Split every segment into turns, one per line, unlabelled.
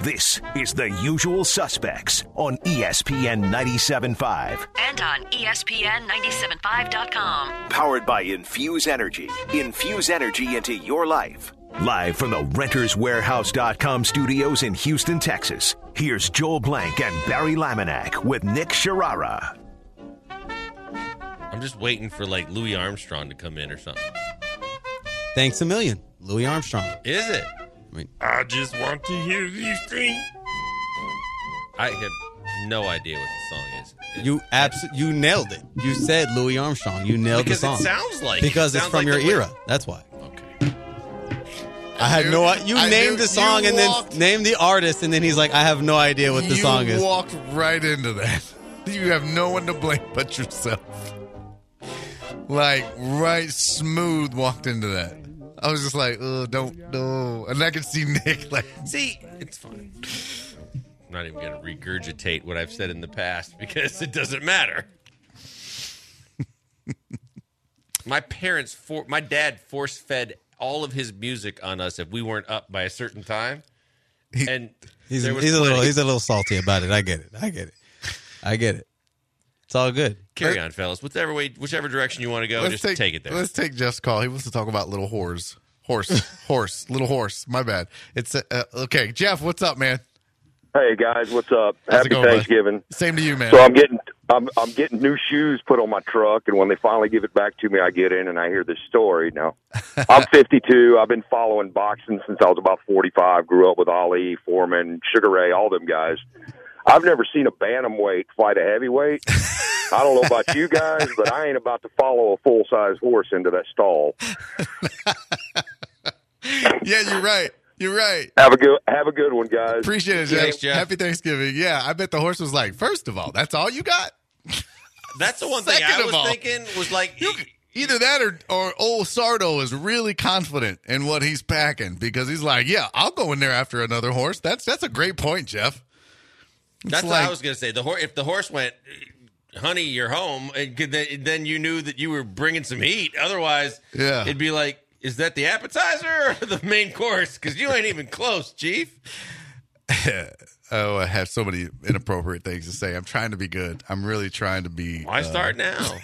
This is The Usual Suspects on ESPN 97.5.
And on ESPN975.com.
Powered by Infuse Energy. Infuse energy into your life. Live from the RentersWarehouse.com studios in Houston, Texas. Here's Joel Blank and Barry Laminack with Nick Sharara.
I'm just waiting for like Louis Armstrong to come in or something.
Thanks a million, Louis Armstrong.
Is it?
I just want to hear you sing.
I have no idea what the song is.
You nailed it. You said Louis Armstrong. You nailed the song.
Because it sounds like
because it's from your era. That's why. Okay. I had no idea. You named the song and then named the artist, and then he's like, I have no idea what the song is.
You walked right into that. You have no one to blame but yourself. Like, right smooth walked into that. I was just like, don't know. And I could see Nick like...
See, it's fine. I'm not even going to regurgitate what I've said in the past because it doesn't matter. My dad force-fed all of his music on us if we weren't up by a certain time. And
he's a little salty about it. I get it. It's all good.
Carry on, fellas. Whichever direction you want to go, take it there.
Let's take Jeff's call. He wants to talk about little horse. Little horse. My bad. It's okay. Jeff, what's up, man?
Hey guys, what's up?
How's it
Happy
going,
Thanksgiving.
bud? Same to you, man.
So I'm getting new shoes put on my truck, and when they finally give it back to me, I get in and I hear this story. Now, I'm 52. I've been following boxing since I was about 45. Grew up with Ali, Foreman, Sugar Ray, all them guys. I've never seen a bantamweight fight a heavyweight. I don't know about you guys, but I ain't about to follow a full-size horse into that stall.
Yeah, you're right. You're right.
Have a good one, guys.
Appreciate it, Jeff.
Thanks, Jeff.
Happy Thanksgiving. Yeah, I bet the horse was like, first of all, that's all you got?
That's the one thing I was thinking was like...
Either that or old Sardo is really confident in what he's packing because he's like, yeah, I'll go in there after another horse. That's a great point, Jeff.
That's what I was going to say. If the horse went, honey, you're home, then you knew that you were bringing some heat. Otherwise, it'd be like, is that the appetizer or the main course? Because you ain't even close, Chief.
Oh, I have so many inappropriate things to say. I'm trying to be good. I'm really trying to be.
Why start now?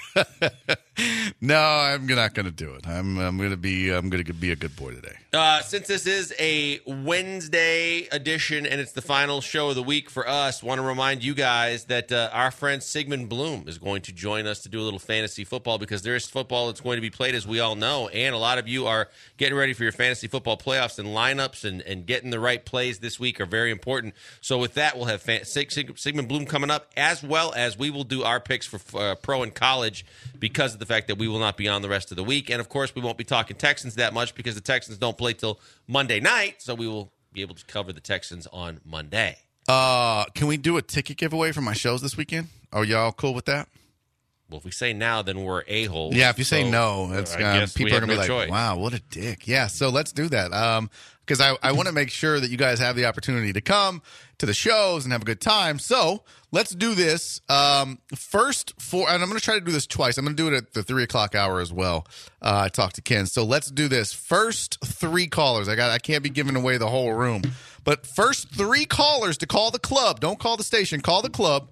No, I'm not going to do it. I'm going to be a good boy today.
Since this is a Wednesday edition and it's the final show of the week for us, want to remind you guys that our friend Sigmund Bloom is going to join us to do a little fantasy football because there is football that's going to be played, as we all know, and a lot of you are getting ready for your fantasy football playoffs, and lineups and getting the right plays this week are very important. So with that, we'll have Sigmund Bloom coming up, as well as we will do our picks for pro and college because of the fact that we will not be on the rest of the week. And, of course, we won't be talking Texans that much because the Texans don't play till Monday night, so we will be able to cover the Texans on Monday.
Can we do a ticket giveaway for my shows this weekend? Are y'all cool with that?
Well, if we say now, then we're a-holes.
Yeah, if you say no, it's, people are going to be like,
choice.
Wow, what a dick. Yeah, so let's do that. Because I want to make sure that you guys have the opportunity to come to the shows and have a good time. So let's do this. And I'm going to try to do this twice. I'm going to do it at the 3 o'clock hour as well. I talked to Ken. So let's do this. First 3 callers. I can't be giving away the whole room. But first 3 callers to call the club. Don't call the station. Call the club.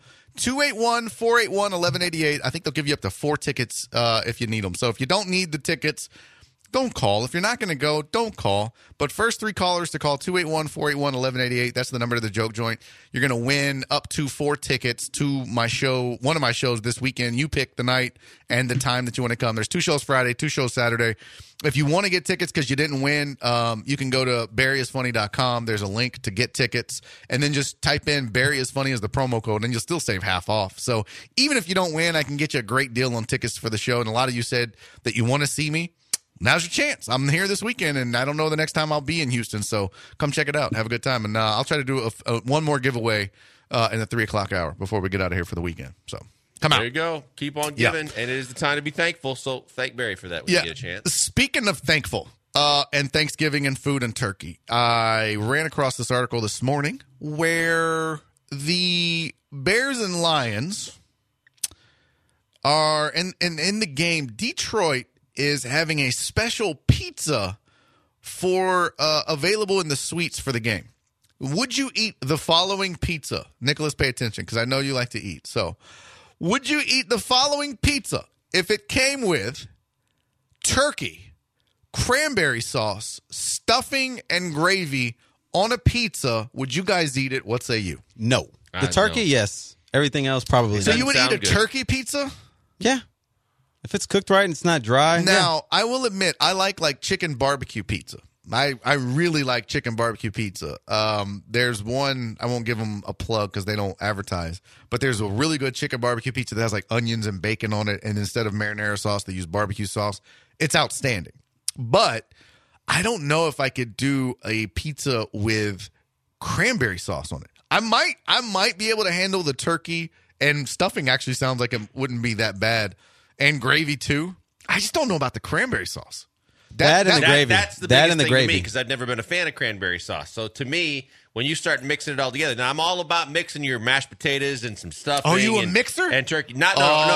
281-481-1188. I think they'll give you up to 4 tickets if you need them. So if you don't need the tickets, don't call. If you're not going to go, don't call. But first 3 callers to call 281-481-1188. That's the number to the joke joint. You're going to win up to 4 tickets to my show, one of my shows this weekend. You pick the night and the time that you want to come. There's 2 shows Friday, 2 shows Saturday. If you want to get tickets because you didn't win, you can go to barryisfunny.com. There's a link to get tickets, and then just type in Barry is Funny as the promo code, and you'll still save half off. So even if you don't win, I can get you a great deal on tickets for the show. And a lot of you said that you want to see me. Now's your chance. I'm here this weekend, and I don't know the next time I'll be in Houston, so come check it out. Have a good time. And I'll try to do one more giveaway in the 3 o'clock hour before we get out of here for the weekend. So come out.
There you go. Keep on giving, and it is the time to be thankful. So thank Barry for that when you get a chance.
Speaking of thankful and Thanksgiving and food and turkey, I ran across this article this morning where the Bears and Lions are in the game. Detroit is having a special pizza for available in the suites for the game. Would you eat the following pizza? Nicholas, pay attention because I know you like to eat. So, would you eat the following pizza if it came with turkey, cranberry sauce, stuffing, and gravy on a pizza? Would you guys eat it? What say you?
No. The turkey, yes. Everything else, probably
So
not.
you would eat a
good.
turkey pizza?
Yeah. If it's cooked right and it's not dry.
Now, I will admit, I like chicken barbecue pizza. I really like chicken barbecue pizza. There's one, I won't give them a plug because they don't advertise, but there's a really good chicken barbecue pizza that has like onions and bacon on it, and instead of marinara sauce, they use barbecue sauce. It's outstanding. But I don't know if I could do a pizza with cranberry sauce on it. I might be able to handle the turkey, and stuffing actually sounds like it wouldn't be that bad, and gravy too. I just don't know about the cranberry sauce.
That and the gravy.
That's the
That
biggest
and the
thing
gravy.
to me because I've never been a fan of cranberry sauce. So to me, when you start mixing it all together, now I'm all about mixing your mashed potatoes and some stuffing.
Oh, you a
and,
mixer?
and turkey? No,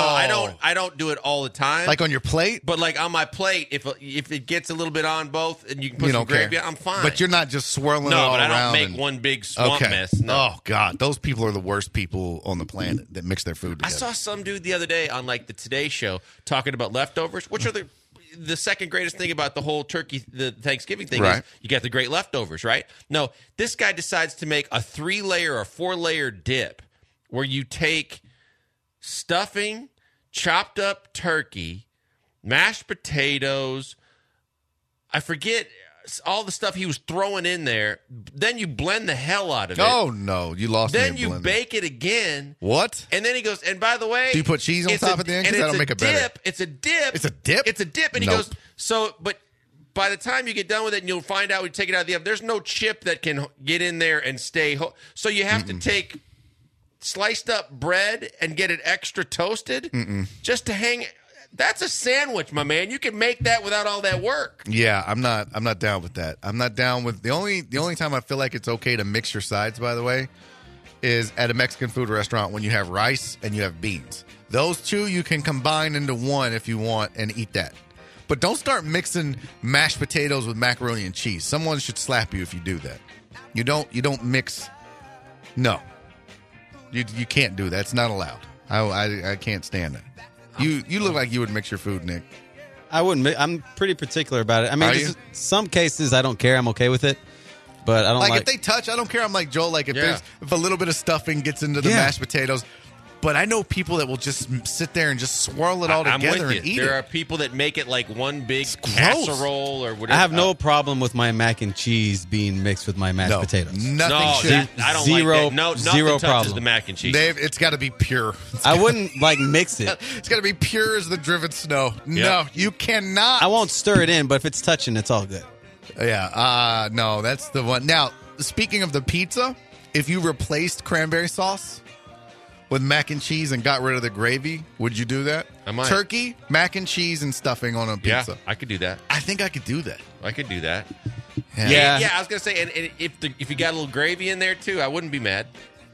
I don't do it all the time.
Like on your plate?
But like on my plate, if it gets a little bit on both and you can put some gravy, I'm fine.
But you're not just swirling it
no,
all
but I
around.
don't make one big swamp mess. No.
Oh God, those people are the worst people on the planet that mix their food
I
together.
saw some dude the other day on like the Today Show talking about leftovers, which are the second greatest thing about the whole turkey, the Thanksgiving thing
Right.
is you get the great leftovers, right? No, this guy decides to make a 3-layer or 4-layer dip where you take stuffing, chopped up turkey, mashed potatoes, I forget all the stuff he was throwing in there. Then you blend the hell out of it.
Oh no, you lost me.
Then
in
you
blender.
bake it again.
What?
And then he goes, and by the way,
Do you put cheese on
it's
top at the end? 'Cause
and
that'll
it's
make
a
it better.
dip. It's a dip.
It's a dip?
It's a dip. And he
Nope.
goes, but by the time you get done with it and you'll find out when you take it out of the oven, there's no chip that can get in there and stay. So you have to take sliced up bread and get it extra toasted just to hang. That's a sandwich, my man. You can make that without all that work.
Yeah, I'm not down with that. I'm not down with the only time I feel like it's okay to mix your sides, by the way, is at a Mexican food restaurant when you have rice and you have beans. Those two you can combine into one if you want and eat that. But don't start mixing mashed potatoes with macaroni and cheese. Someone should slap you if you do that. You don't mix. No. You can't do that. It's not allowed. I can't stand that. You look like you would mix your food, Nick.
I wouldn't. I'm pretty particular about it. I mean,
Are you?
some cases I don't care. I'm okay with it, but I don't like.
If they touch, I don't care. I'm like Joel. Like if
Yeah.
if a little bit of stuffing gets into the
Yeah.
mashed potatoes, but I know people that will just sit there and just swirl it all
I'm
together
with
and
you.
eat
There
it.
are people that make it like one big
gross.
casserole or whatever.
I have no problem with my mac and cheese being mixed with my mashed
No,
potatoes.
nothing
No,
should.
I don't
Zero-
like that. No, nothing
zero
touches
problem.
the mac and cheese.
Dave, it's got to be pure.
I wouldn't like mix it.
It's got to be pure as the driven snow. No, you cannot.
I won't stir it in, but if it's touching, it's all good.
Yeah. No, that's the one. Now, speaking of the pizza, if you replaced cranberry sauce with mac and cheese and got rid of the gravy, would you do that?
I might.
Turkey, mac and cheese, and stuffing on a
yeah,
pizza.
I could do that.
I think I could do that.
I could do that.
Yeah.
Yeah, I was gonna say, and if you got a little gravy in there too, I wouldn't be mad.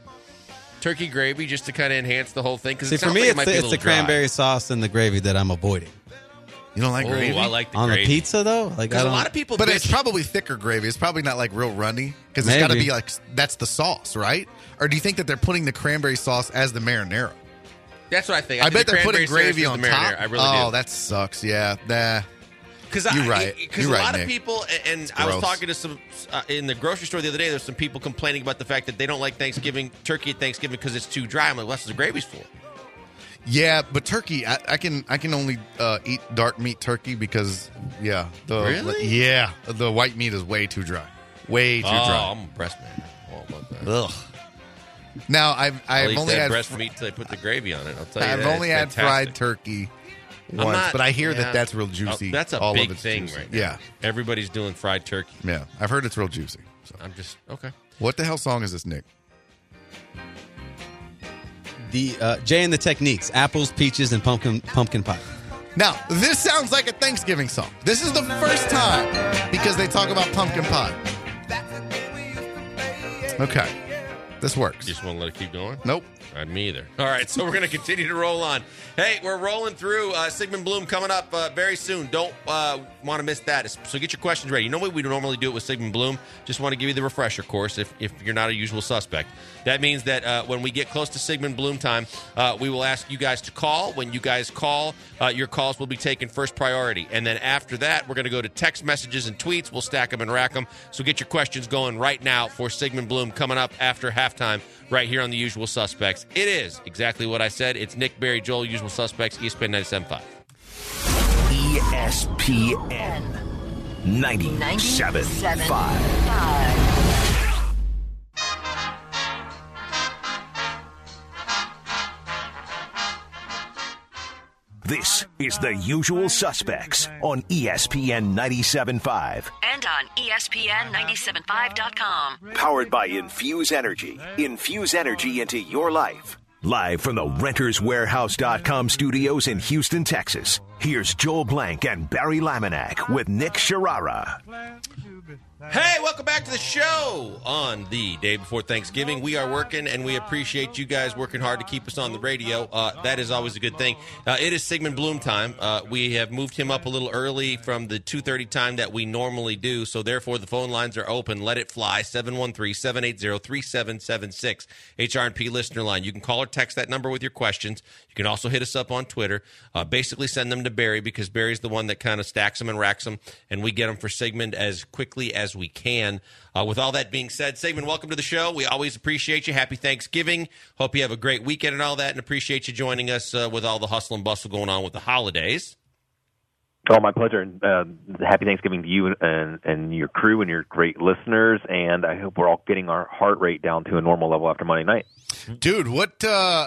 Turkey gravy just to kind of enhance the whole thing. Because
See, for me, it's the cranberry sauce and the gravy that I'm avoiding.
You don't like
Oh,
gravy?
I like the
On
gravy.
the pizza, though, like I
Because a
don't.
lot of people,
But
bitch.
it's probably thicker gravy. It's probably not like real runny because it's got to
Maybe.
be like that's the sauce, right? Or do you think that they're putting the cranberry sauce as the marinara?
That's what I think.
I
think
bet
the
they're putting
cranberry
gravy
sauce
on
is the
top.
marinara. I really do.
That sucks. Yeah, nah.
Because
You're right.
Because
You're
a
right,
lot of
Nick.
people, and I was
gross.
talking to some in the grocery store the other day. There's some people complaining about the fact that they don't like turkey at Thanksgiving because it's too dry. I'm like, well, that's what the gravy's for.
Yeah, but turkey, I can only eat dark meat turkey because
Really?
Yeah, the white meat is way too dry, way too dry.
I'm a breast man. All about that.
Ugh. Now I've
I'll eat
only
that
had
breast meat till I put the gravy on it. I'll tell you
I've
that.
only
It's
had fried
fantastic.
turkey
I'm
once,
not-
but I hear
yeah.
that that's real juicy.
Oh, that's a
All
big
of it's
thing
juicy.
right now.
Yeah,
Everybody's doing fried turkey.
yeah. I've heard it's real juicy. So.
I'm just okay.
What the hell song is this, Nick?
The Jay and the Techniques: apples, peaches, and pumpkin pie.
Now, this sounds like a Thanksgiving song. This is the first time because they talk about pumpkin pie. Okay. This works.
You just want to let it keep going?
Nope.
Me either. All right, so we're going to continue to roll on. Hey, we're rolling through Sigmund Bloom coming up very soon. Don't want to miss that. So get your questions ready. You know what we normally do it with Sigmund Bloom? Just want to give you the refresher course if you're not a usual suspect. That means that when we get close to Sigmund Bloom time, we will ask you guys to call. When you guys call, your calls will be taken first priority. And then after that, we're going to go to text messages and tweets. We'll stack them and rack them. So get your questions going right now for Sigmund Bloom coming up after halftime right here on The Usual Suspects. It is exactly what I said. It's Nick, Barry, Joel, Usual Suspects, ESPN 97.5.
ESPN 97.5. This is The Usual Suspects on ESPN 97.5.
And on ESPN975.com.
Powered by Infuse Energy. Infuse energy into your life. Live from the RentersWarehouse.com studios in Houston, Texas. Here's Joel Blank and Barry Laminack with Nick Sharara.
Hey, welcome back to the show on the day before Thanksgiving. We are working, and we appreciate you guys working hard to keep us on the radio. That is always a good thing. It is Sigmund Bloom time. We have moved him up a little early from the 2:30 time that we normally do, so therefore the phone lines are open. Let it fly, 713-780-3776, HR&P listener line. You can call or text that number with your questions. You can also hit us up on Twitter. Basically send them to Barry because Barry's the one that kind of stacks them and racks them, and we get them for Sigmund as quickly as we can. With all that being said, Sigmund, welcome to the show. We always appreciate you. Happy Thanksgiving. Hope you have a great weekend and all that, and appreciate you joining us with all the hustle and bustle going on with the holidays.
Oh, my pleasure. Happy Thanksgiving to you and your crew and your great listeners, and I hope we're all getting our heart rate down to a normal level after Monday night.
Dude, what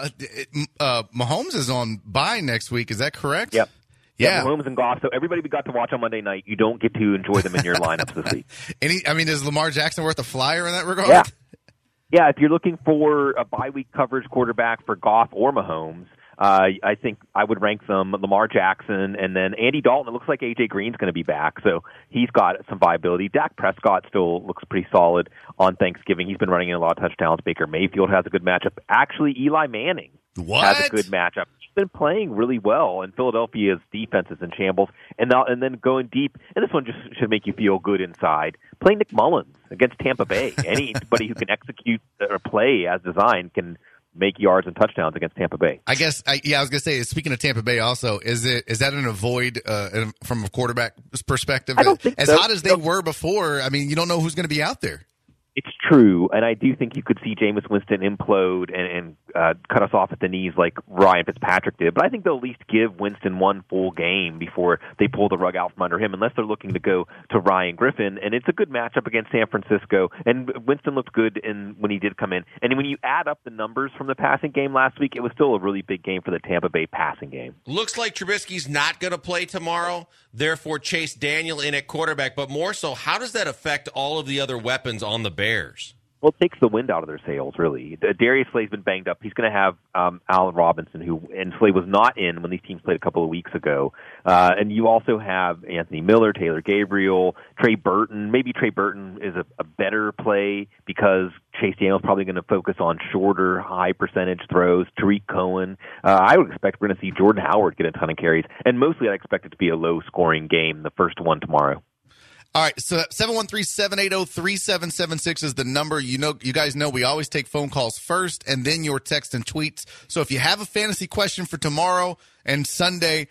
Mahomes is on bye next week, is that correct?
Yep.
Yeah,
Mahomes and Goff. So everybody we got to watch on Monday night, you don't get to enjoy them in your lineups this week.
Is Lamar Jackson worth a flyer in that regard?
Yeah. If you're looking for a bye week coverage quarterback for Goff or Mahomes, I think I would rank them Lamar Jackson and then Andy Dalton. It looks like A.J. Green's going to be back, so he's got some viability. Dak Prescott still looks pretty solid on Thanksgiving. He's been running in a lot of touchdowns. Baker Mayfield has a good matchup. Actually, Eli Manning has a good matchup. Been playing really well, and Philadelphia's defense is in shambles. And then going deep, and this one just should make you feel good inside. Play Nick Mullins against Tampa Bay. Anybody who can execute or play as designed can make yards and touchdowns against Tampa Bay.
I was going to say, speaking of Tampa Bay also, is that an avoid from a quarterback perspective?
I don't think
as
so.
hot as they were before, I mean, you don't know who's going to be out there.
It's true, and I do think you could see Jameis Winston implode and cut us off at the knees like Ryan Fitzpatrick did. But I think they'll at least give Winston one full game before they pull the rug out from under him, unless they're looking to go to Ryan Griffin. And it's a good matchup against San Francisco, and Winston looked good when he did come in. And when you add up the numbers from the passing game last week, it was still a really big game for the Tampa Bay passing game.
Looks like Trubisky's not going to play tomorrow, therefore Chase Daniel in at quarterback. But more so, how does that affect all of the other weapons on the Bears?
Well, it takes the wind out of their sails, really. Darius Slay's been banged up. He's going to have Allen Robinson, and Slay was not in when these teams played a couple of weeks ago. And you also have Anthony Miller, Taylor Gabriel, Trey Burton. Maybe Trey Burton is a better play because Chase Daniel's probably going to focus on shorter, high-percentage throws. Tariq Cohen. I would expect we're going to see Jordan Howard get a ton of carries. And mostly I expect it to be a low-scoring game, the first one tomorrow.
All right, so 713-780-3776 is the number. You guys know we always take phone calls first and then your text and tweets. So if you have a fantasy question for tomorrow and Sunday,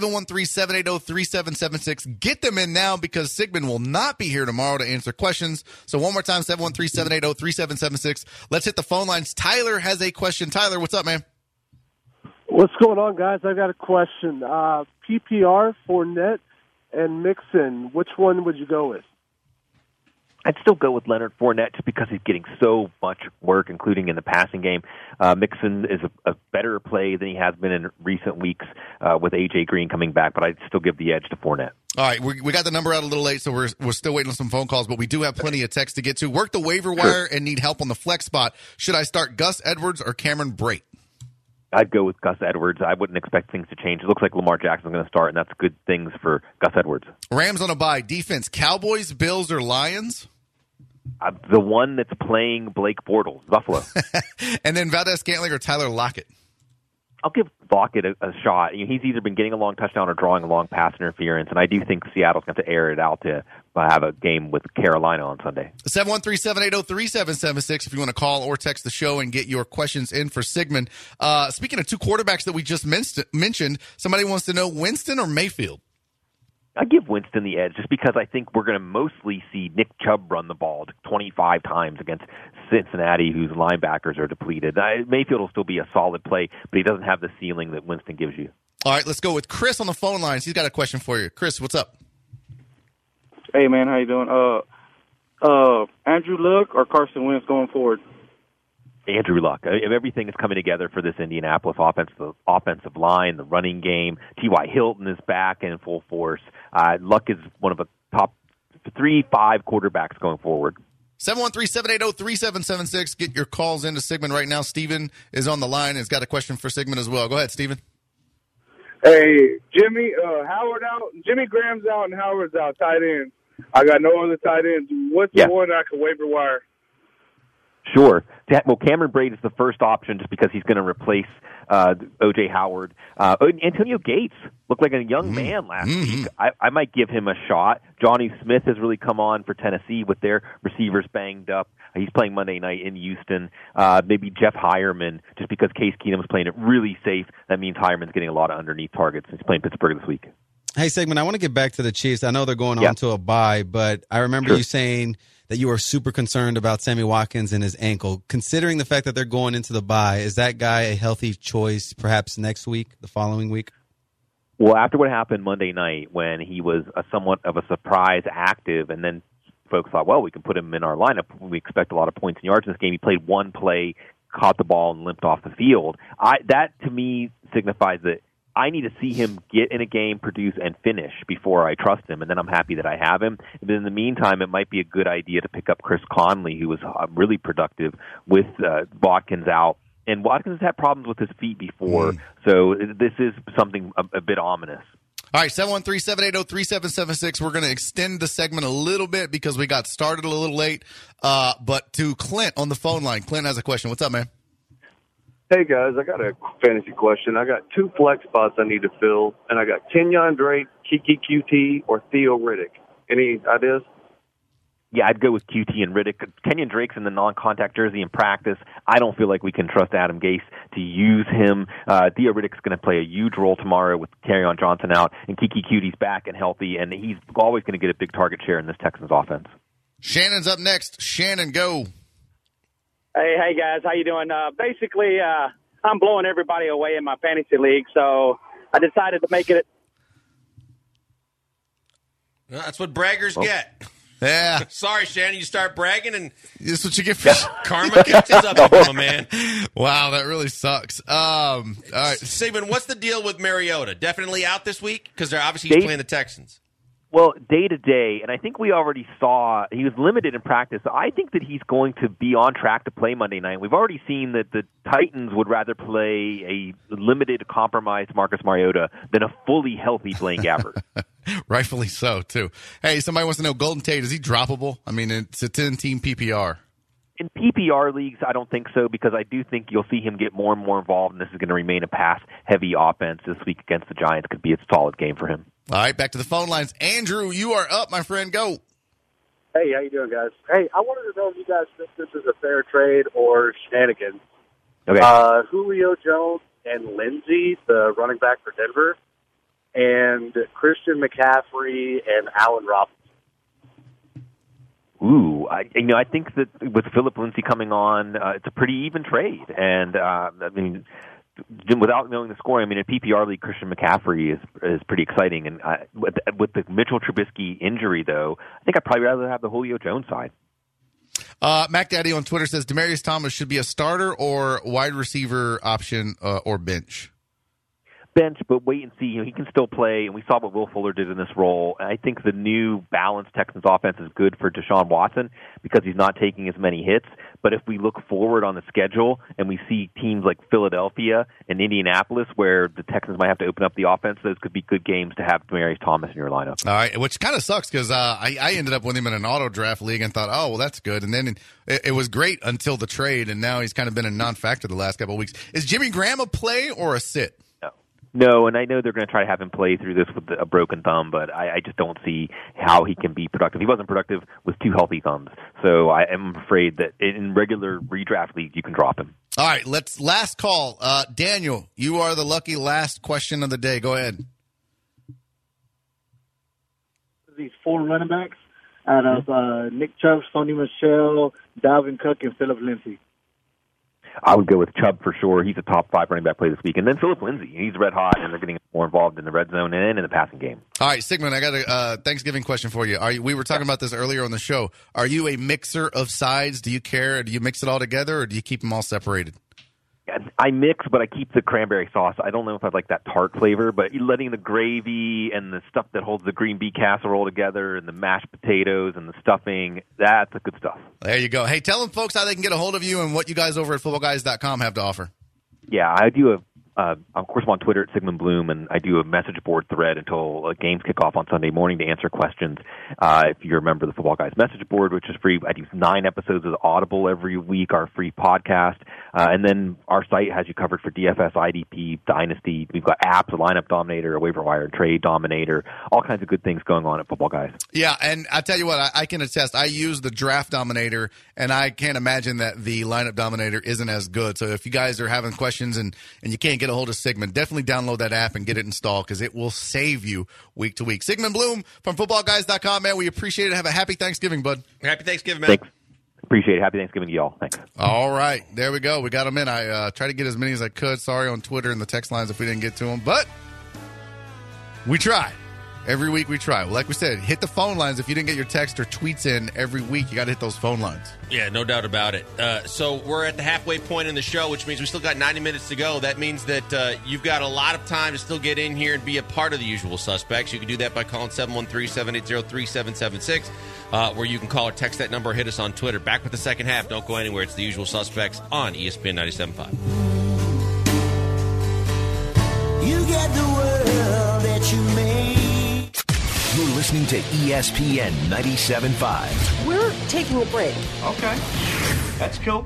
713-780-3776. Get them in now because Sigmund will not be here tomorrow to answer questions. So one more time, 713-780-3776. Let's hit the phone lines. Tyler has a question. Tyler, what's up, man?
What's going on, guys? I've got a question. PPR, Fournette, and Mixon, which one would you go with?
I'd still go with Leonard Fournette just because he's getting so much work, including in the passing game. Mixon is a better play than he has been in recent weeks with A.J. Green coming back, but I'd still give the edge to Fournette.
All right, we got the number out a little late, so we're still waiting on some phone calls, but we do have plenty of text to get to. Work the waiver wire and need help on the flex spot. Should I start Gus Edwards or Cameron Brate?
I'd go with Gus Edwards. I wouldn't expect things to change. It looks like Lamar Jackson's going to start, and that's good things for Gus Edwards.
Rams on a bye. Defense, Cowboys, Bills, or Lions?
The one that's playing Blake Bortles, Buffalo.
And then Valdez-Scantling or Tyler Lockett?
I'll give Lockett a shot. He's either been getting a long touchdown or drawing a long pass interference, and I do think Seattle's going to air it out to have a game with Carolina on Sunday.
713-780-3776 if you want to call or text the show and get your questions in for Sigmund. Speaking of two quarterbacks that we just mentioned, somebody wants to know Winston or Mayfield?
I give Winston the edge just because I think we're going to mostly see Nick Chubb run the ball 25 times against Cincinnati, whose linebackers are depleted. Mayfield will still be a solid play, but he doesn't have the ceiling that Winston gives you.
All right, let's go with Chris on the phone lines. He's got a question for you. Chris, what's up?
Hey, man, how you doing? Andrew Luck or Carson Wentz going forward?
Andrew Luck. Everything is coming together for this Indianapolis offense, the offensive line, the running game. T.Y. Hilton is back in full force. Luck is one of the top 3-5 quarterbacks going forward.
713-780-3776. Get your calls into Sigmund right now. Steven is on the line and has got a question for Sigmund as well. Go ahead, Steven.
Hey, Jimmy, Howard out. Jimmy Graham's out and Howard's out, tight ends. I got no other tight ends. What's the one I can waiver wire?
Sure. Well, Cameron Brate is the first option just because he's going to replace O.J. Howard. Antonio Gates looked like a young man last week. I might give him a shot. Johnny Smith has really come on for Tennessee with their receivers banged up. He's playing Monday night in Houston. Maybe Jeff Hireman, just because Case Keenum's playing it really safe. That means Hireman's getting a lot of underneath targets. He's playing Pittsburgh this week.
Hey, Sigmund, I want to get back to the Chiefs. I know they're going on to a bye, but I remember you saying that you are super concerned about Sammy Watkins and his ankle. Considering the fact that they're going into the bye, is that guy a healthy choice perhaps next week, the following week?
Well, after what happened Monday night when he was somewhat of a surprise active, and then folks thought, well, we can put him in our lineup. We expect a lot of points and yards in this game. He played one play, caught the ball, and limped off the field. That, to me, signifies that I need to see him get in a game, produce, and finish before I trust him, and then I'm happy that I have him. But in the meantime, it might be a good idea to pick up Chris Conley, who was really productive with Watkins out. And Watkins has had problems with his feet before, so this is something a bit ominous.
All right, 713-780-3776. We're going to extend the segment a little bit because we got started a little late. But to Clint on the phone line. Clint has a question. What's up, man?
Hey, guys, I got a fantasy question. I got 2 flex spots I need to fill, and I got Kenyon Drake, Kiki QT, or Theo Riddick. Any ideas?
Yeah, I'd go with QT and Riddick. Kenyon Drake's in the non-contact jersey in practice. I don't feel like we can trust Adam Gase to use him. Theo Riddick's going to play a huge role tomorrow with Kerryon Johnson out, and Kiki QT's back and healthy, and he's always going to get a big target share in this Texans offense.
Shannon's up next. Shannon, go.
Hey guys, how you doing? Basically, I'm blowing everybody away in my fantasy league, so I decided to make it.
That's what braggers get.
Yeah.
Sorry, Shannon, you start bragging and
that's what you get for
karma catches up with you, man.
Wow, that really sucks. All right,
Sigmund, what's the deal with Mariota? Definitely out this week because they're obviously playing the Texans.
Well, day to day, and I think we already saw he was limited in practice. So I think that he's going to be on track to play Monday night. We've already seen that the Titans would rather play a limited, compromised Marcus Mariota than a fully healthy Blaine Gabbert.
Rightfully so, too. Hey, somebody wants to know, Golden Tate, is he droppable? I mean, it's a 10-team PPR.
In PPR leagues, I don't think so because I do think you'll see him get more and more involved, and this is going to remain a pass-heavy offense this week against the Giants. Could be a solid game for him.
All right, back to the phone lines. Andrew, you are up, my friend. Go.
Hey, how you doing, guys? Hey, I wanted to know if you guys think this is a fair trade or shenanigans.
Okay.
Julio Jones and Lindsey, the running back for Denver, and Christian McCaffrey and Allen Robinson.
Ooh, I think that with Philip Lindsay coming on, it's a pretty even trade. And, without knowing the scoring, in a PPR league, Christian McCaffrey is pretty exciting. And with the Mitchell Trubisky injury, though, I think I'd probably rather have the Julio Jones side.
Mac Daddy on Twitter says Demaryius Thomas should be a starter or wide receiver option or bench.
Bench, but wait and see. He can still play, and we saw what Will Fuller did in this role. I think the new balanced Texans offense is good for Deshaun Watson because he's not taking as many hits, But if we look forward on the schedule and we see teams like Philadelphia and Indianapolis where the Texans might have to open up the offense, those could be good games to have Demaryius Thomas in your lineup.
All right, which kind of sucks because I ended up with him in an auto draft league and thought, oh, well, that's good. And then it was great until the trade, and now he's kind of been a non-factor the last couple of weeks. Is Jimmy Graham a play or a sit?
No, and I know they're going to try to have him play through this with a broken thumb, but I just don't see how he can be productive. He wasn't productive with 2 healthy thumbs, so I am afraid that in regular redraft leagues you can drop him.
All right, last call. Daniel, you are the lucky last question of the day. Go ahead.
These 4 running backs out of Nick Chubb, Sony Michel, Dalvin Cook, and Philip Lindsay.
I would go with Chubb for sure. He's a top 5 running back play this week. And then Philip Lindsay. He's red hot, and they're getting more involved in the red zone and in the passing game.
All right, Sigmund, I got a Thanksgiving question for you. We were talking about this earlier on the show. Are you a mixer of sides? Do you care? Do you mix it all together, or do you keep them all separated?
I mix, but I keep the cranberry sauce. I don't know if I like that tart flavor, but letting the gravy and the stuff that holds the green bean casserole together and the mashed potatoes and the stuffing, that's the good stuff.
There you go. Hey, tell them folks how they can get a hold of you and what you guys over at footballguys.com have to offer.
Yeah, I do of course, I'm on Twitter at Sigmund Bloom, and I do a message board thread until games kick off on Sunday morning to answer questions. If you're a member of the Football Guys message board, which is free, I do 9 episodes of Audible every week, our free podcast. And then our site has you covered for DFS, IDP, Dynasty. We've got apps, a lineup dominator, a waiver wire trade dominator, all kinds of good things going on at Football Guys.
Yeah, and I tell you what, I can attest. I use the draft dominator, and I can't imagine that the lineup dominator isn't as good. So if you guys are having questions and you can't get a hold of Sigmund, definitely download that app and get it installed because it will save you week to week. Sigmund Bloom from footballguys.com, man. We appreciate it. Have a happy Thanksgiving, bud.
Happy Thanksgiving, man.
Thanks. Appreciate it. Happy Thanksgiving to y'all. Thanks.
All right. There we go. We got them in. I tried to get as many as I could. Sorry on Twitter and the text lines if we didn't get to them, but we try. Every week we try. Well, like we said, hit the phone lines. If you didn't get your text or tweets in every week, you got to hit those phone lines.
Yeah, no doubt about it. So we're at the halfway point in the show, which means we still got 90 minutes to go. That means that you've got a lot of time to still get in here and be a part of the usual suspects. You can do that by calling 713-780-3776, where you can call or text that number or hit us on Twitter. Back with the second half. Don't go anywhere. It's the usual suspects on ESPN 97.5.
You get the world that you made.
You're listening to ESPN 97.5.
We're taking a break.
Okay. That's cool.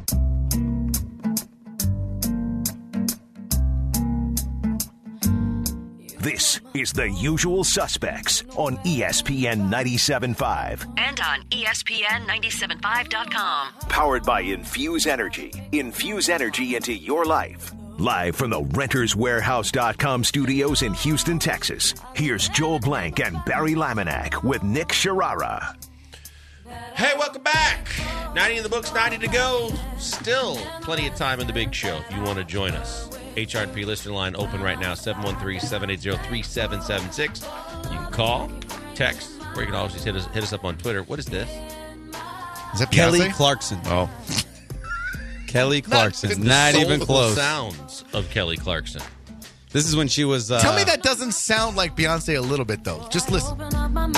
This is The Usual Suspects on ESPN 97.5.
And on ESPN975.com.
Powered by Infuse Energy. Infuse energy into your life. Live from the RentersWarehouse.com studios in Houston, Texas, here's Joel Blank and Barry Laminack with Nick Sharara.
Hey, welcome back. 90 in the books, 90 to go. Still plenty of time in the big show if you want to join us. HRP listener line open right now, 713-780-3776. You can call, text, or you can always just hit us up on Twitter. What is this?
Is that
Kelly
Beyonce?
Clarkson.
Oh.
Kelly Clarkson. Not even close.
Sounds of Kelly Clarkson.
This is when she was...
Tell me that doesn't sound like Beyonce a little bit, though. Just listen.
A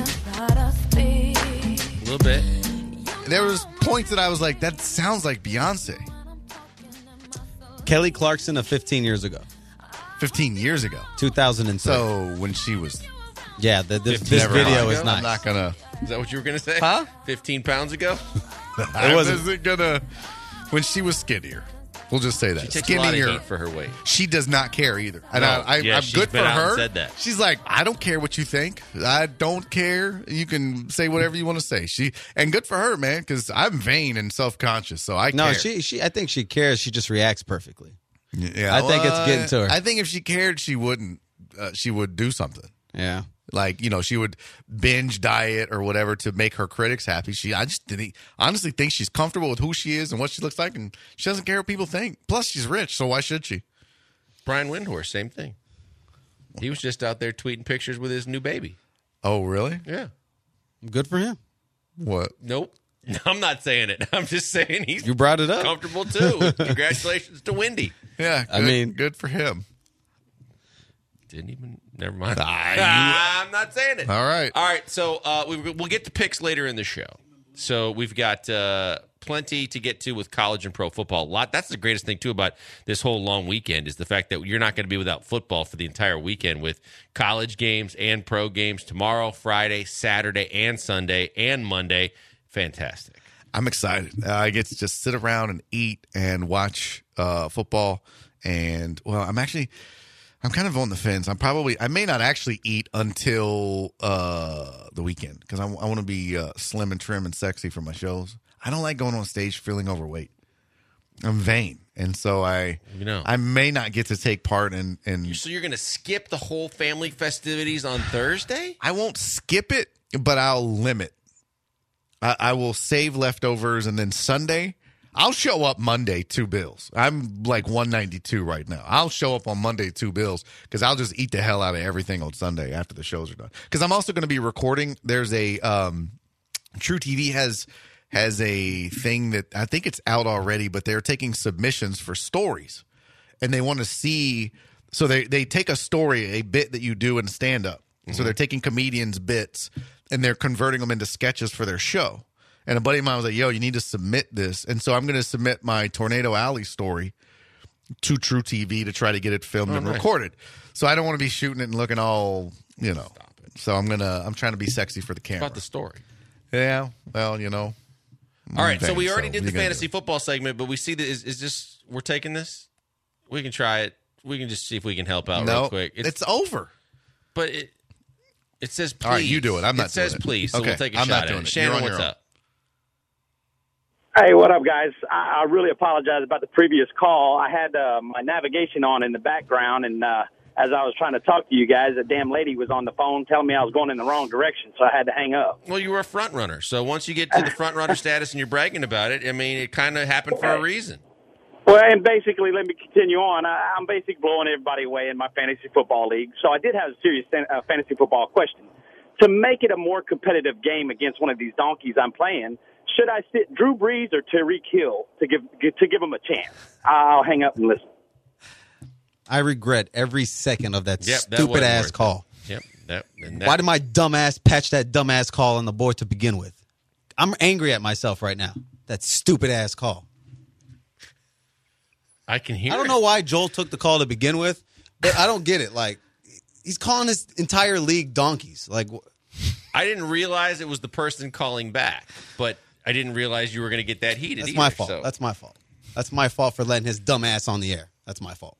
little bit.
There was points that I was like, that sounds like Beyonce.
Kelly Clarkson of 15 years ago.
15 years ago?
2006.
So when she was...
Yeah, this video is nice.
I'm not going to...
Is that what you were going to say?
Huh?
15 pounds ago?
I wasn't going to... When she was skinnier. We'll just say that.
She takes
skinnier.
a lot of heat for her weight.
She does not care either. And
No.
I'm
She's
good for
been out and
her.
said that.
She's like, I don't care what you think. I don't care. You can say whatever you want to say. And good for her, man, because I'm vain and self-conscious, so I care.
No, she. I think she cares. She just reacts perfectly.
Yeah,
I think it's getting to her.
I think if she cared, she wouldn't. She would do something.
Yeah.
Like, she would binge diet or whatever to make her critics happy. I just honestly think she's comfortable with who she is and what she looks like, and she doesn't care what people think. Plus, she's rich, so why should she?
Brian Windhorst, same thing. He was just out there tweeting pictures with his new baby.
Oh, really?
Yeah.
Good for him.
What?
Nope. I'm not saying it. I'm just saying he's
You brought it up.
comfortable, too. Congratulations to Wendy.
Yeah, good for him.
Didn't even... Never mind.
I'm
not saying it.
All right.
All right, so we'll get to picks later in the show. So we've got plenty to get to with college and pro football. That's the greatest thing, too, about this whole long weekend is the fact that you're not going to be without football for the entire weekend with college games and pro games tomorrow, Friday, Saturday, and Sunday, and Monday. Fantastic.
I'm excited. I get to just sit around and eat and watch football. And, well, I'm kind of on the fence. I may not actually eat until the weekend because I want to be slim and trim and sexy for my shows. I don't like going on stage feeling overweight. I'm vain. And so I may not get to take part in.
So you're going to skip the whole family festivities on Thursday?
I won't skip it, but I'll limit. I will save leftovers, and then Sunday, I'll show up Monday 2 bills. I'm like 192 right now. I'll show up on Monday 2 bills because I'll just eat the hell out of everything on Sunday after the shows are done. Because I'm also going to be recording. There's a True TV has a thing that I think it's out already, but they're taking submissions for stories, and they want to see. So they take a story, a bit that you do in stand-up. So they're taking comedians' bits and they're converting them into sketches for their show. And a buddy of mine was like, yo, you need to submit this. And so I'm going to submit my Tornado Alley story to True TV to try to get it filmed and recorded. So I don't want to be shooting it and looking all, Stop it. So I'm trying to be sexy for the camera.
About the story.
Yeah. Well,
All right. So we already did the fantasy football segment, but we see that is this, we're taking this? We can try it. We can just see if we can help out real quick.
It's over.
But it says please.
All right, you do it. I'm not doing it.
It says please, so we'll take a
I'm
shot
not doing
at it.
it.
Shannon, what's up?
Hey, what up, guys? I really apologize about the previous call. I had my navigation on in the background, and as I was trying to talk to you guys, a damn lady was on the phone telling me I was going in the wrong direction, so I had to hang up.
Well, you were a front runner, so once you get to the front runner status and you're bragging about it, I mean, it kind of happened for a reason.
Well, and basically, let me continue on. I'm basically blowing everybody away in my fantasy football league, so I did have a serious fantasy football question. To make it a more competitive game against one of these donkeys I'm playing, should I sit Drew Brees or Tyreek Hill to give them a chance? I'll hang up and listen.
I regret every second of that stupid-ass call.
Yep.
Why did my dumbass patch that dumbass call on the board to begin with? I'm angry at myself right now. That stupid-ass call.
I can hear
I don't know why Joel took the call to begin with, but I don't get it. Like, he's calling his entire league donkeys. Like,
I didn't realize it was the person calling back, but I didn't realize you were going to get that heated.
That's my fault. So. That's my fault. That's my fault for letting his dumb ass on the air. That's my fault.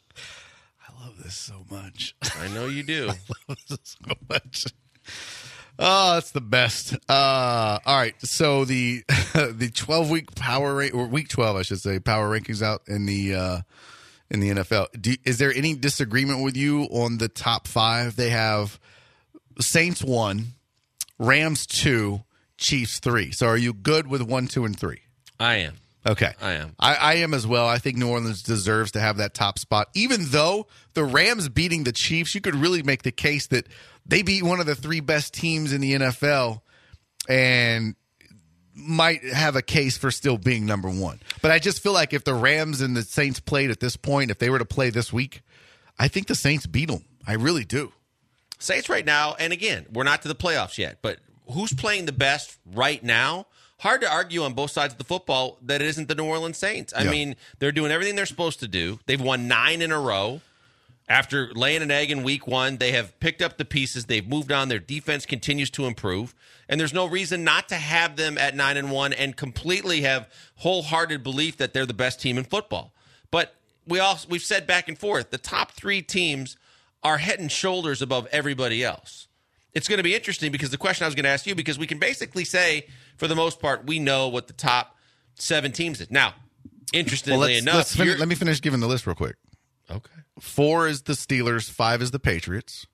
I love this so much.
I know you do.
I love this so much. Oh, it's the best. All right. So the 12-week power rate, or week 12, I should say, power rankings out in the NFL. Is there any disagreement with you on the top 5? They have Saints 1, Rams 2, Chiefs 3. So are you good with 1, 2, and 3?
I am.
Okay.
I am.
I am as well. I think New Orleans deserves to have that top spot. Even though the Rams beating the Chiefs, you could really make the case that they beat one of the 3 best teams in the NFL and might have a case for still being number 1. But I just feel like if the Rams and the Saints played at this point, if they were to play this week, I think the Saints beat them. I really do.
Saints right now, and again, we're not to the playoffs yet, but who's playing the best right now? Hard to argue on both sides of the football that it isn't the New Orleans Saints. I mean, they're doing everything they're supposed to do. They've won 9 in a row. After laying an egg in week 1, they have picked up the pieces. They've moved on. Their defense continues to improve. And there's no reason not to have them at 9-1 and completely have wholehearted belief that they're the best team in football. But we've said back and forth, the top 3 teams are head and shoulders above everybody else. It's going to be interesting because the question I was going to ask you, because we can basically say, for the most part, we know what the top 7 teams is. Now, interestingly enough,
let me finish giving the list real quick.
Okay.
4 is the Steelers, 5 is the Patriots.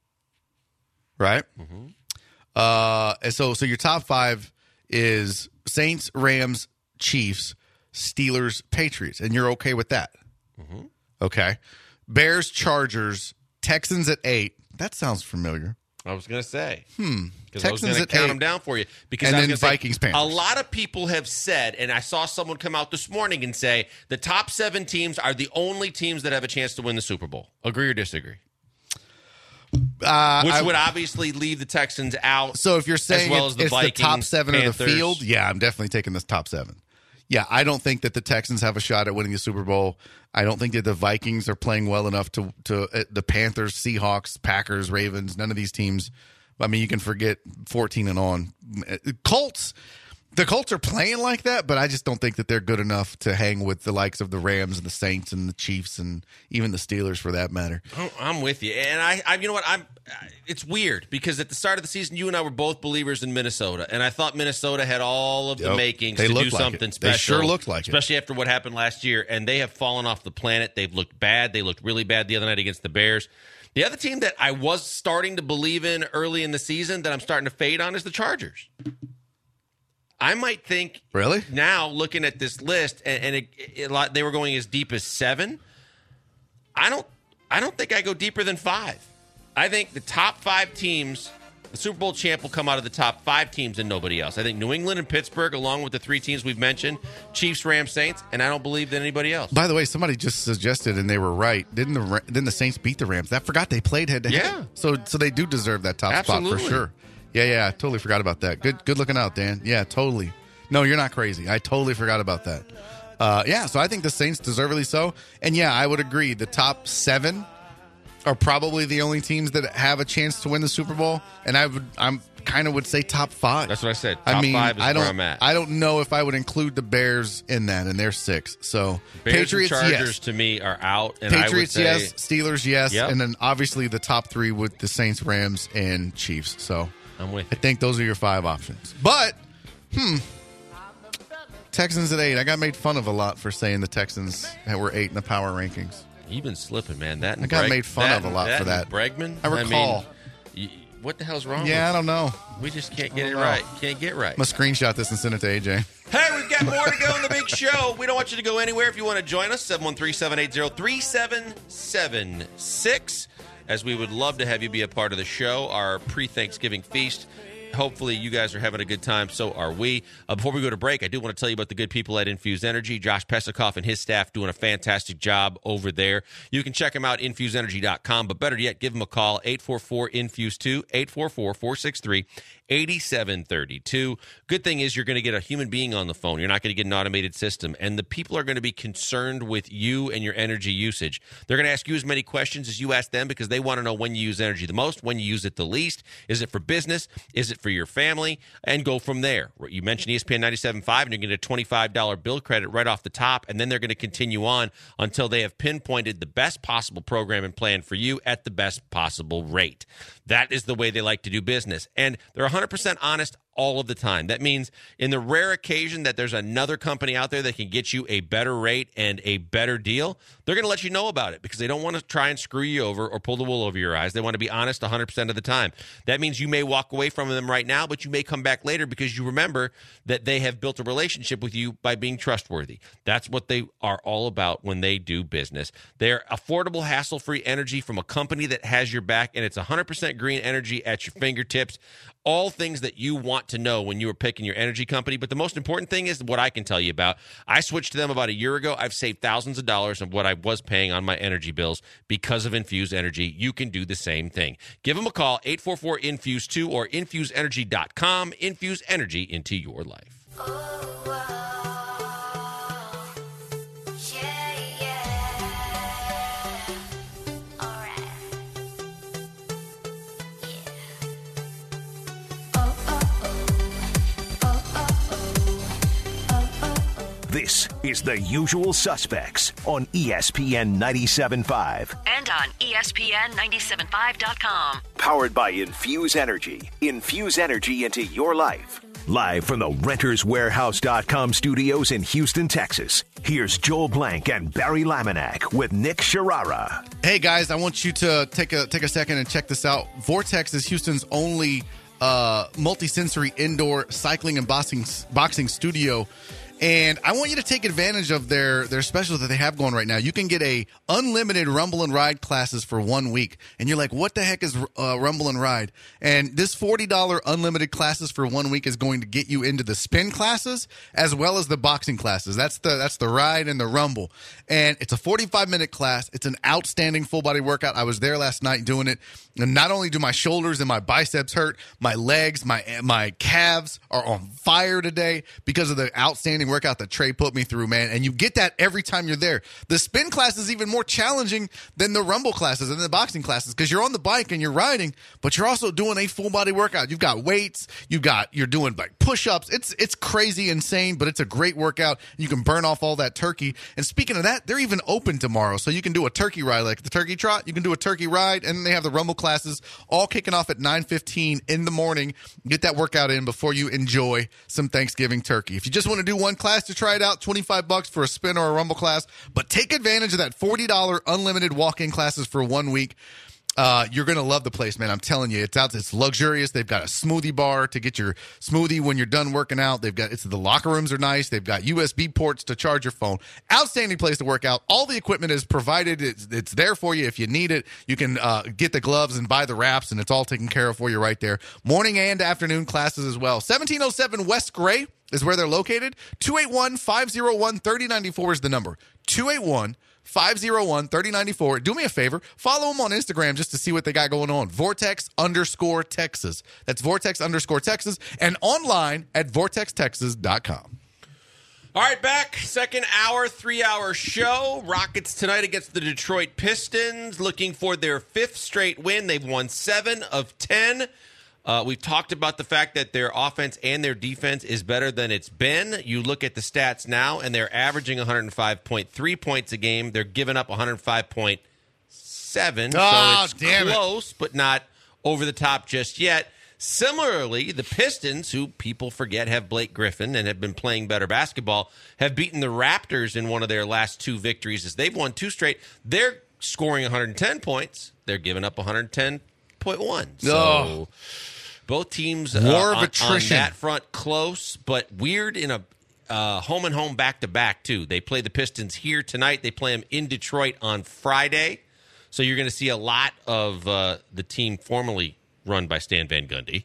Right?
Mm-hmm.
And so your top 5 is Saints, Rams, Chiefs, Steelers, Patriots. And you're okay with that?
Mm-hmm.
Okay. Bears, Chargers, Texans at 8. That sounds familiar.
I was going to say. Because
Texans
I was going to count them down for you. Because
and
I was
then Vikings, Panthers.
A lot of people have said, and I saw someone come out this morning and say, the top 7 teams are the only teams that have a chance to win the Super Bowl. Agree or disagree? Which would obviously leave the Texans out.
So if you're saying
as well as the
it's
Vikings,
the top 7
Panthers.
of the field, yeah, I'm definitely taking this top 7. yeah, I don't think that the Texans have a shot at winning the Super Bowl. I don't think that the Vikings are playing well enough to the Panthers, Seahawks, Packers, Ravens, none of these teams. I mean, you can forget 14 and on. Colts. The Colts are playing like that, but I just don't think that they're good enough to hang with the likes of the Rams and the Saints and the Chiefs and even the Steelers for that matter.
I'm with you. And I you know what? It's weird because at the start of the season, you and I were both believers in Minnesota. And I thought Minnesota had all of the makings to do something special.
They sure looked like it.
Especially after what happened last year. And they have fallen off the planet. They've looked bad. They looked really bad the other night against the Bears. The other team that I was starting to believe in early in the season that I'm starting to fade on is the Chargers. I might think
really
now looking at this list, and they were going as deep as 7. I don't think I go deeper than 5. I think the top 5 teams, the Super Bowl champ will come out of the top 5 teams and nobody else. I think New England and Pittsburgh, along with the 3 teams we've mentioned, Chiefs, Rams, Saints, and I don't believe that anybody else.
By the way, somebody just suggested, and they were right. Didn't the Saints beat the Rams? I forgot they played head to head.
Yeah.
So they do deserve that top spot for sure. Yeah, I totally forgot about that. Good looking out, Dan. Yeah, totally. No, you're not crazy. I totally forgot about that. So I think the Saints deservedly so. And yeah, I would agree. The top 7 are probably the only teams that have a chance to win the Super Bowl. And I'm kind of would say top 5.
That's what I said. Top 5 is where I'm at.
I don't know if I would include the Bears in that, and they're 6. So
Bears
Patriots,
and Chargers
yes.
to me are out. And
Patriots,
I would say,
yes. Steelers, yes.
Yep.
And then obviously the top 3 with the Saints, Rams, and Chiefs. So
I'm with you.
I think those are your 5 options. But, Texans at 8. I got made fun of a lot for saying the Texans were 8 in the power rankings.
You've been slipping, man. I
got made fun of a lot for that.
Bregman?
I recall.
What the hell's wrong with
I don't know.
We just can't get it right. Can't get right.
I'm going to screenshot this and send it to AJ.
Hey, we've got more to go in the big show. We don't want you to go anywhere. If you want to join us, 713-780-3776. As we would love to have you be a part of the show, our pre-Thanksgiving feast. Hopefully you guys are having a good time. So are we. Before we go to break, I do want to tell you about the good people at Infuse Energy. Josh Pesikoff and his staff doing a fantastic job over there. You can check them out, infuseenergy.com. But better yet, give them a call, 844-INFUSE-2, 844-463-8732. Good thing is you're going to get a human being on the phone. You're not going to get an automated system. And the people are going to be concerned with you and your energy usage. They're going to ask you as many questions as you ask them because they want to know when you use energy the most, when you use it the least. Is it for business? Is it for your family? And go from there. You mentioned ESPN 97.5, and you're going to get a $25 bill credit right off the top, and then they're going to continue on until they have pinpointed the best possible program and plan for you at the best possible rate. That is the way they like to do business. And they're 100% honest all of the time. That means in the rare occasion that there's another company out there that can get you a better rate and a better deal, they're going to let you know about it because they don't want to try and screw you over or pull the wool over your eyes. They want to be honest 100% of the time. That means you may walk away from them right now, but you may come back later because you remember that they have built a relationship with you by being trustworthy. That's what they are all about when they do business. They're affordable, hassle-free energy from a company that has your back, and it's 100% green energy at your fingertips. All things that you want to know when you are picking your energy company. But the most important thing is what I can tell you about. I switched to them about a year ago. I've saved thousands of dollars of what I was paying on my energy bills because of Infuse Energy. You can do the same thing. Give them a call, 844-INFUSE-2 or infuseenergy.com. Infuse energy into your life.
This is The Usual Suspects on ESPN 97.5.
And on ESPN975.com.
Powered by Infuse Energy. Infuse energy into your life. Live from the RentersWarehouse.com studios in Houston, Texas. Here's Joel Blank and Barry Laminack with Nick Sharara.
Hey, guys, I want you to take a second and check this out. Vortex is Houston's only multi-sensory indoor cycling and boxing studio. And I want you to take advantage of their special that they have going right now. You can get a unlimited Rumble and Ride classes for 1 week. And you're like, what the heck is Rumble and Ride? And this $40 unlimited classes for 1 week is going to get you into the spin classes as well as the boxing classes. That's the Ride and the Rumble. And it's a 45-minute class. It's an outstanding full-body workout. I was there last night doing it. And not only do my shoulders and my biceps hurt, my legs, my calves are on fire today because of the outstanding boxing workout that Trey put me through, man, and you get that every time you're there. The spin class is even more challenging than the rumble classes and the boxing classes because you're on the bike and you're riding, but you're also doing a full body workout. You've got weights, you're doing like push-ups. It's crazy insane, but it's a great workout. You can burn off all that turkey. And speaking of that, they're even open tomorrow, so you can do a turkey ride like the turkey trot. You can do a turkey ride, and they have the rumble classes all kicking off at 9:15 in the morning. Get that workout in before you enjoy some Thanksgiving turkey. If you just want to do one class to try it out, $25 for a spin or a rumble class, but take advantage of that $40 unlimited walk-in classes for 1 week. You're going to love the place, man. I'm telling you, it's luxurious. They've got a smoothie bar to get your smoothie when you're done working out. The locker rooms are nice. They've got USB ports to charge your phone. Outstanding place to work out. All the equipment is provided. It's there for you if you need it. You can get the gloves and buy the wraps, and it's all taken care of for you right there. Morning and afternoon classes as well. 1707 West Gray is where they're located. 281-501-3094 is the number. 281-501-3094. Do me a favor. Follow them on Instagram just to see what they got going on. Vortex_Texas. That's Vortex_Texas. And online at VortexTexas.com.
All right, back. Second hour, 3-hour show. Rockets tonight against the Detroit Pistons, looking for their 5th straight win. They've won 7 of 10. We've talked about the fact that their offense and their defense is better than it's been. You look at the stats now, and they're averaging 105.3 points a game. They're giving up 105.7, so it's close, but not over the top just yet. Similarly, the Pistons, who people forget have Blake Griffin and have been playing better basketball, have beaten the Raptors in one of their last 2 victories as they've won 2 straight. They're scoring 110 points. They're giving up 110.1. So both teams
War of
on
attrition.
that front close, but weird in a home and home back-to-back, too. They play the Pistons here tonight. They play them in Detroit on Friday. So you're going to see a lot of the team formerly run by Stan Van Gundy.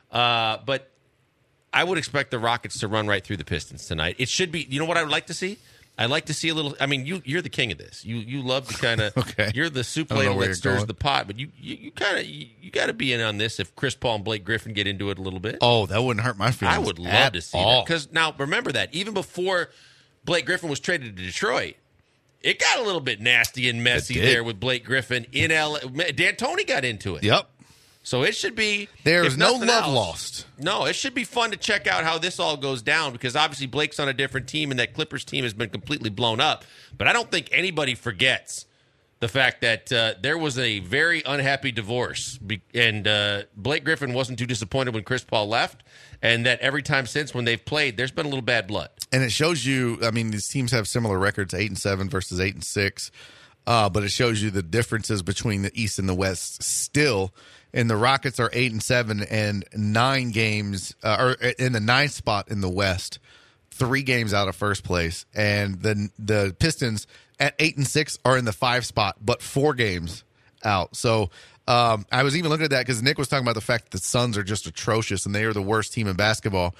But I would expect the Rockets to run right through the Pistons tonight. It should be – you know what I would like to see? I'd like to see a little – I mean, you're the king of this. You love to kind of – You're the soup ladle that stirs the pot. But you kind of – you got to be in on this if Chris Paul and Blake Griffin get into it a little bit.
Oh, that wouldn't hurt my feelings.
I would love to see that. Because now, remember that. Even before Blake Griffin was traded to Detroit, it got a little bit nasty and messy there with Blake Griffin in L.A. D'Antoni got into it.
Yep.
So it should be –
There's no love lost.
No, it should be fun to check out how this all goes down because obviously Blake's on a different team and that Clippers team has been completely blown up. But I don't think anybody forgets the fact that there was a very unhappy divorce and Blake Griffin wasn't too disappointed when Chris Paul left and that every time since when they've played, there's been a little bad blood.
And it shows you – I mean, these teams have similar records, 8-7 versus 8-6. But it shows you the differences between the East and the West still. And the Rockets are 8-7 and 9 games, or in the 9th spot in the West, 3 games out of first place. And the Pistons at 8-6 are in the 5 spot, but 4 games out. So I was even looking at that because Nick was talking about the fact that the Suns are just atrocious and they are the worst team in basketball.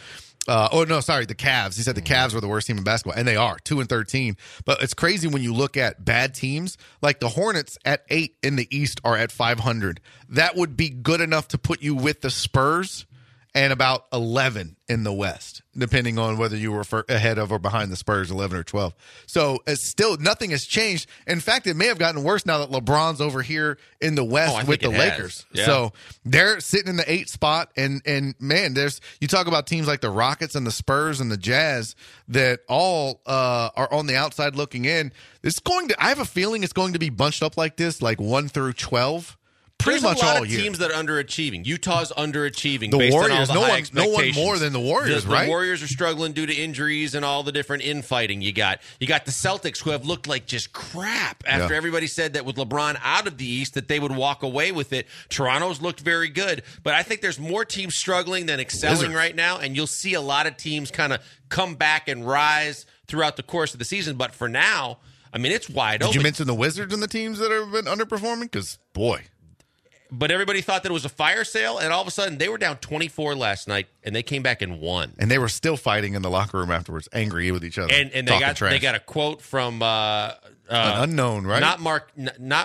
The Cavs. He said the Cavs were the worst team in basketball, and they are 2-13. But it's crazy when you look at bad teams like the Hornets at 8 in the East are at 500. That would be good enough to put you with the Spurs and about 11 in the West, depending on whether you were ahead of or behind the Spurs, 11 or 12. So it's still nothing has changed. In fact, it may have gotten worse now that LeBron's over here in the West with the Lakers.
Yeah.
So they're sitting in the 8th spot, and man, you talk about teams like the Rockets and the Spurs and the Jazz that all are on the outside looking in. I have a feeling it's going to be bunched up like this, like 1 through 12. Pretty much all year.
There's a lot of teams that are underachieving. Utah's underachieving.
The
based
Warriors,
on all the high expectations.
No one more than the Warriors,
right? The Warriors are struggling due to injuries and all the different infighting you got. You got the Celtics, who have looked like just crap after everybody said that with LeBron out of the East that they would walk away with it. Toronto's looked very good, but I think there's more teams struggling than excelling right now, and you'll see a lot of teams kind of come back and rise throughout the course of the season. But for now, I mean, it's wide open.
Did you mention the Wizards and the teams that have been underperforming? Because, boy.
But everybody thought that it was a fire sale, and all of a sudden they were down 24 last night, and they came back and won.
And they were still fighting in the locker room afterwards, angry with each other.
And they got a quote from
an unknown, right?
Not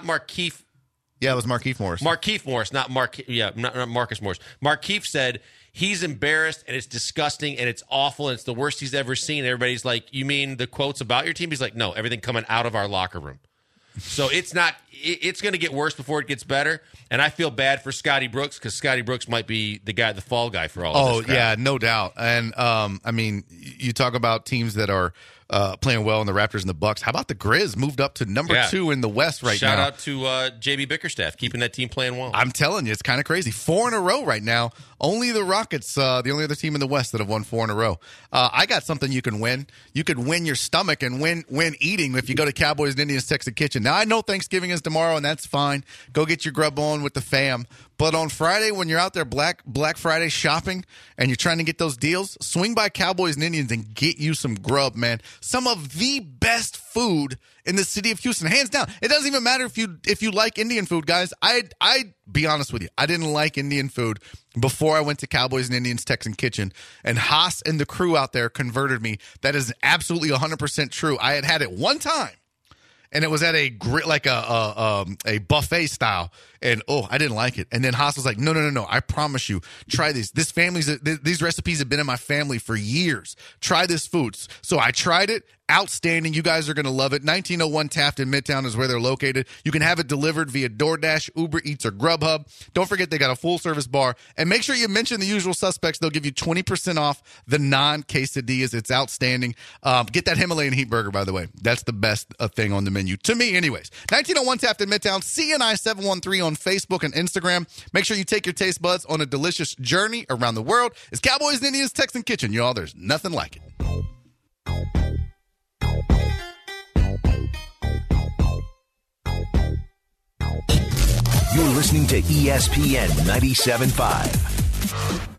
Markieff.
Yeah, it was Markieff Morris.
Markieff Morris, not Marcus Morris. Markieff said he's embarrassed, and it's disgusting, and it's awful, and it's the worst he's ever seen. Everybody's like, you mean the quotes about your team? He's like, no, everything coming out of our locker room. So it's going to get worse before it gets better. And I feel bad for Scotty Brooks because Scotty Brooks might be the fall guy for all of this crap.
Yeah, no doubt. And, I mean, you talk about teams that are playing well in the Raptors and the Bucks. How about the Grizz moved up to number 2 in the West now?
Shout out to JB Bickerstaff, keeping that team playing well.
I'm telling you, it's kind of crazy. 4 in a row right now. Only the Rockets, the only other team in the West that have won 4 in a row. I got something you can win. You could win your stomach and win eating if you go to Cowboys and Indians Texas Kitchen. Now, I know Thanksgiving is tomorrow, and that's fine. Go get your grub on with the fam. But on Friday, when you're out there Black Friday shopping and you're trying to get those deals, swing by Cowboys and Indians and get you some grub, man. Some of the best food in the city of Houston, hands down. It doesn't even matter if you like Indian food, guys. I'd be honest with you. I didn't like Indian food before I went to Cowboys and Indians Texan Kitchen, and Haas and the crew out there converted me. That is absolutely 100% true. I had it one time, and it was at a buffet style, and I didn't like it. And then Haas was like, no, I promise you, try this. These recipes have been in my family for years. Try this food. So I tried it. Outstanding. You guys are going to love it. 1901 Taft in Midtown is where they're located. You can have it delivered via DoorDash, Uber Eats, or Grubhub. Don't forget they got a full-service bar. And make sure you mention the usual suspects. They'll give you 20% off the non-quesadillas. It's outstanding. Get that Himalayan heat burger, by the way. That's the best thing on the menu. To me, anyways. 1901 Taft in Midtown. CNI 713 on Facebook and Instagram. Make sure you take your taste buds on a delicious journey around the world. It's Cowboys and Indians Texan Kitchen, y'all. There's nothing like it.
You're listening to ESPN 97.5.